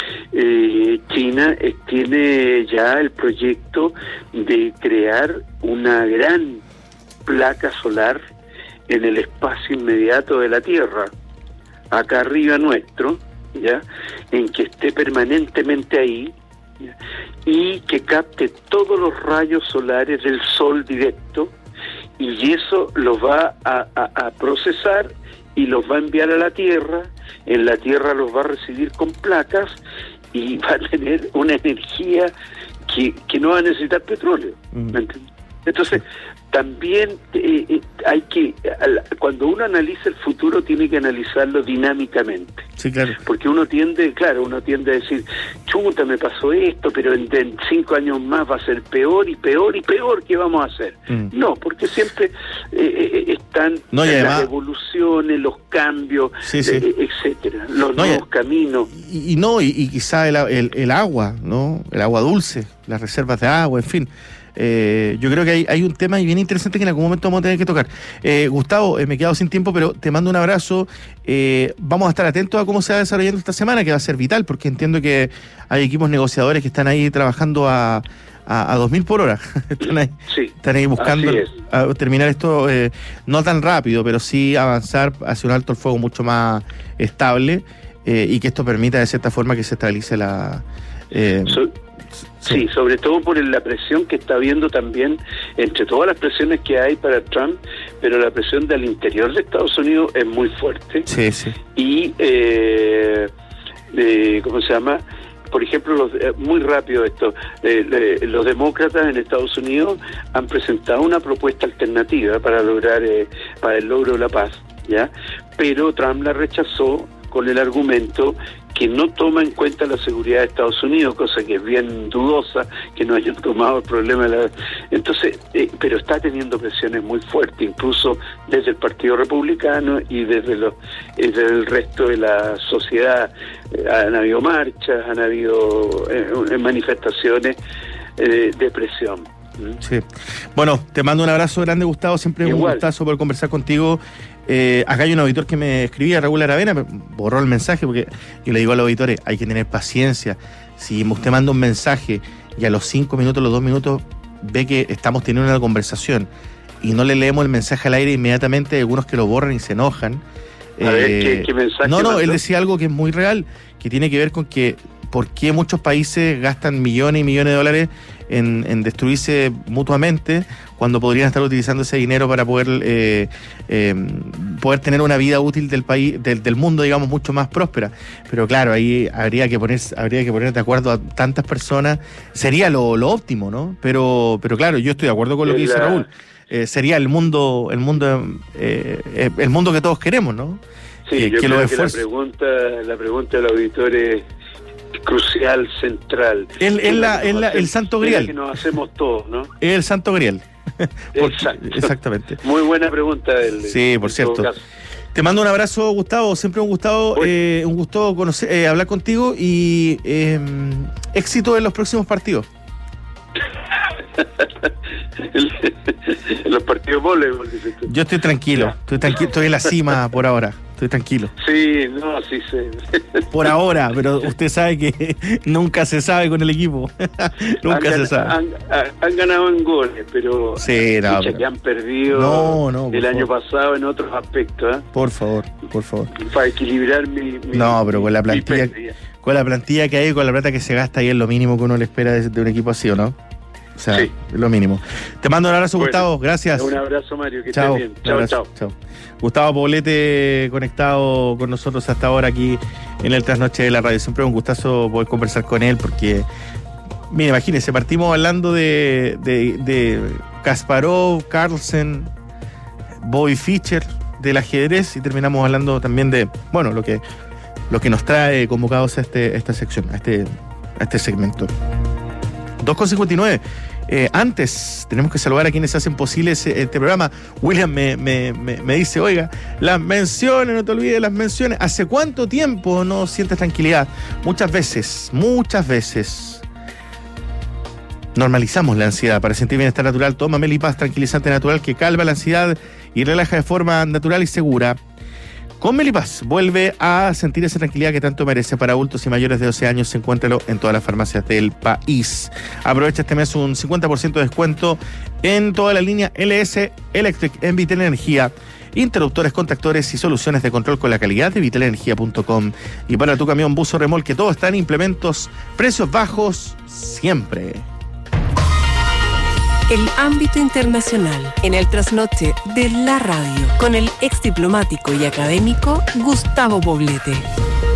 eh, China eh, tiene ya el proyecto de crear una gran placa solar en el espacio inmediato de la Tierra, acá arriba nuestro, ya, en que esté permanentemente ahí, ¿ya? Y que capte todos los rayos solares del sol directo, y eso los va a, a, a procesar y los va a enviar a la Tierra. En la Tierra los va a recibir con placas y va a tener una energía que, que no va a necesitar petróleo. ¿Me entiendes? Entonces, también eh, eh, hay que, cuando uno analiza el futuro, tiene que analizarlo dinámicamente. Sí, claro. Porque uno tiende, claro, uno tiende a decir, chuta, me pasó esto, pero en, en cinco años más va a ser peor y peor y peor, ¿qué vamos a hacer? Mm. No, porque siempre eh, eh, están no, además, las evoluciones, los cambios, sí, sí. Eh, etcétera, los no, nuevos y, caminos. Y, y no, y, y quizá el, el, el agua, ¿no? El agua dulce, las reservas de agua, en fin. Eh, yo creo que hay, hay un tema bien interesante que en algún momento vamos a tener que tocar. Eh, Gustavo, eh, me he quedado sin tiempo, pero te mando un abrazo. Eh, vamos a estar atentos a cómo se va desarrollando esta semana, que va a ser vital, porque entiendo que hay equipos negociadores que están ahí trabajando a, a, a dos mil por hora. están, ahí, sí, están ahí buscando a terminar esto, eh, no tan rápido, pero sí avanzar hacia un alto el fuego mucho más estable, eh, y que esto permita de cierta forma que se estabilice la... Eh, so Sí. sí, sobre todo por la presión que está habiendo también, entre todas las presiones que hay para Trump, pero la presión del interior de Estados Unidos es muy fuerte. Sí, sí. Y, eh, eh, ¿cómo se llama? Por ejemplo, los, eh, muy rápido esto, eh, eh, los demócratas en Estados Unidos han presentado una propuesta alternativa para lograr, eh, para el logro de la paz, ¿ya? Pero Trump la rechazó con el argumento que no toma en cuenta la seguridad de Estados Unidos, cosa que es bien dudosa, que no hayan tomado el problema de la... Entonces, eh, pero está teniendo presiones muy fuertes, incluso desde el Partido Republicano y desde, los, eh, desde el resto de la sociedad. Eh, han habido marchas, han habido eh, manifestaciones eh, de presión. Sí. Bueno, te mando un abrazo grande, Gustavo. Siempre es un gustazo poder conversar contigo. Eh, acá hay un auditor que me escribía, Raúl Aravena, me borró el mensaje porque yo le digo a los auditores, hay que tener paciencia. Si usted manda un mensaje y a los cinco minutos, los dos minutos, ve que estamos teniendo una conversación y no le leemos el mensaje al aire inmediatamente, hay algunos que lo borran y se enojan. A ver, ¿qué, qué mensaje No, no, mandó? él decía algo que es muy real, que tiene que ver con que por qué muchos países gastan millones y millones de dólares en, en destruirse mutuamente cuando podrían estar utilizando ese dinero para poder eh, eh, poder tener una vida útil del país, del, del mundo, digamos, mucho más próspera. Pero claro, ahí habría que poner, habría que poner de acuerdo a tantas personas, sería lo, lo óptimo, ¿no? Pero, pero claro, yo estoy de acuerdo con lo que dice Raúl. Eh, sería el mundo, el mundo, eh, el mundo que todos queremos, ¿no? Sí, eh, yo que creo los que la esfuerzos... pregunta, la pregunta del auditor es crucial, central. El, el, la, el, la, el santo grial. Que nos hacemos todos, ¿no? El santo grial. Porque, Exacto. Exactamente. Muy buena pregunta del. Sí, por cierto. Te mando un abrazo, Gustavo. Siempre un gustado, eh, un gusto conocer, eh, hablar contigo y eh, éxito en los próximos partidos. Los partidos voleibol. Yo estoy tranquilo, estoy tranquilo, estoy en la cima por ahora. Estoy tranquilo. Sí, no, sí sé. Por ahora, pero usted sabe que nunca se sabe con el equipo. Nunca han, se sabe. Han, han, han ganado en goles, pero, sí, no, pero... que han perdido no, no, el año favor. pasado en otros aspectos. ¿eh? Por favor, por favor. Para equilibrar mi, mi No, pero con la plantilla, con la plantilla que hay, con la plata que se gasta ahí es lo mínimo que uno le espera de, de un equipo así, ¿o no? O sea, sí. Es lo mínimo. Te mando un abrazo, bueno, Gustavo. Gracias. Un abrazo, Mario. Que chao, estés bien. Chao, chao. chao. Gustavo Poblete conectado con nosotros hasta ahora aquí en el Trasnoche de la Radio. Siempre es un gustazo poder conversar con él porque, mire, imagínense, partimos hablando de, de, de Kasparov, Carlsen, Bobby Fischer, del ajedrez y terminamos hablando también de, bueno, lo que, lo que nos trae convocados a, este, a esta sección, a este, a este segmento. dos con cincuenta y nueve. Eh, antes, tenemos que saludar a quienes hacen posible ese, este programa. William me, me, me, me dice, oiga, las menciones, no te olvides las menciones. ¿Hace cuánto tiempo no sientes tranquilidad? Muchas veces, muchas veces normalizamos la ansiedad. Para sentir bienestar natural, toma Melipaz, tranquilizante natural que calma la ansiedad y relaja de forma natural y segura. Con Melipaz, vuelve a sentir esa tranquilidad que tanto merece. Para adultos y mayores de doce años, encuéntralo en todas las farmacias del país. Aprovecha este mes un cincuenta por ciento de descuento en toda la línea L S Electric en Vitel Energía. Interruptores, contactores y soluciones de control con la calidad de vitel energía punto com. Y para tu camión, bus o remolque, todo está en implementos, precios bajos siempre. El ámbito internacional en el trasnoche de la radio con el ex diplomático y académico Gustavo Poblete.